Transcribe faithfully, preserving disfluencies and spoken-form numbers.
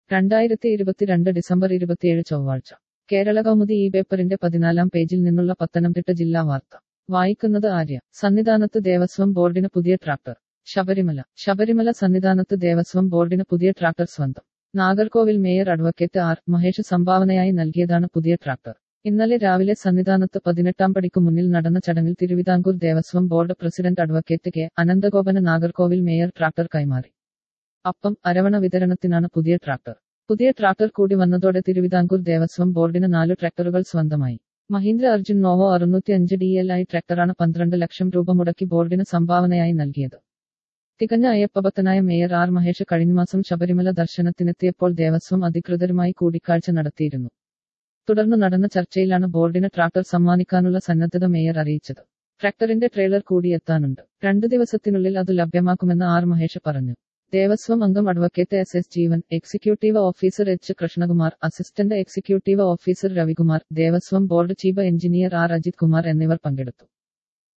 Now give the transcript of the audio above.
രണ്ടായിരത്തി ഇരുപത്തിരണ്ട് ഡിസംബർ ഇരുപത്തിയേഴ് ചൊവ്വാഴ്ച കേരള കൗമുദി ഈ പേപ്പറിന്റെ പതിനാലാം പേജിൽ നിന്നുള്ള പത്തനംതിട്ട ജില്ലാ വാർത്ത വായിക്കുന്നത് ആര്യ. സന്നിധാനത്ത് ദേവസ്വം ബോർഡിന് പുതിയ ട്രാക്ടർ. ശബരിമല. ശബരിമല സന്നിധാനത്ത് ദേവസ്വം ബോർഡിന് പുതിയ ട്രാക്ടർ സ്വന്തം. Nagercoil mayor advocate R Mahesh സംഭാവനയായി നൽകിയതാണ് പുതിയ ട്രാക്ടർ. ഇന്നലെ രാവിലെ സന്നിധാനത്ത് പതിനെട്ടാം പടിക്കു മുന്നിൽ നടന്ന ചടങ്ങിൽ Travancore Devaswom board president advocate K അനന്തഗോപന് നാഗർകോവിൽ മേയർ ട്രാക്ടർ കൈമാറി. അപ്പം അരവണ വിതരണത്തിനാണ് പുതിയ ട്രാക്ടർ. പുതിയ ട്രാക്ടർ കൂടി വന്നതോടെ തിരുവിതാംകൂർ ദേവസ്വം ബോർഡിന് നാലു ട്രാക്ടറുകൾ സ്വന്തമായി. മഹീന്ദ്ര അർജുൻ നോവോ അറുന്നൂറ്റി അഞ്ച് ഡി എൽ ഐ ട്രാക്ടറാണ് പന്ത്രണ്ട് ലക്ഷം രൂപ മുടക്കി ബോർഡിന് സംഭാവനയായി നൽകിയത്. തികഞ്ഞ അയ്യപ്പഭക്തനായ മേയർ ആർ മഹേഷ് കഴിഞ്ഞമാസം ശബരിമല ദർശനത്തിനെത്തിയപ്പോൾ ദേവസ്വം അധികൃതരുമായി കൂടിക്കാഴ്ച നടത്തിയിരുന്നു. തുടർന്ന് നടന്ന ചർച്ചയിലാണ് ബോർഡിന് ട്രാക്ടർ സമ്മാനിക്കാനുള്ള സന്നദ്ധത മേയർ അറിയിച്ചത്. ട്രാക്ടറിന്റെ ട്രെയിലർ കൂടി എത്താനുണ്ട്. രണ്ടു ദിവസത്തിനുള്ളിൽ അത് ലഭ്യമാക്കുമെന്ന് ആർ മഹേഷ് പറഞ്ഞു. ദേവസ്വം അംഗം advocate S S Jeevan, executive officer H Krishnakumar, assistant executive officer Ravikumar, Devaswom board chief engineer R Ajith Kumar എന്നിവർ പങ്കെടുത്തു.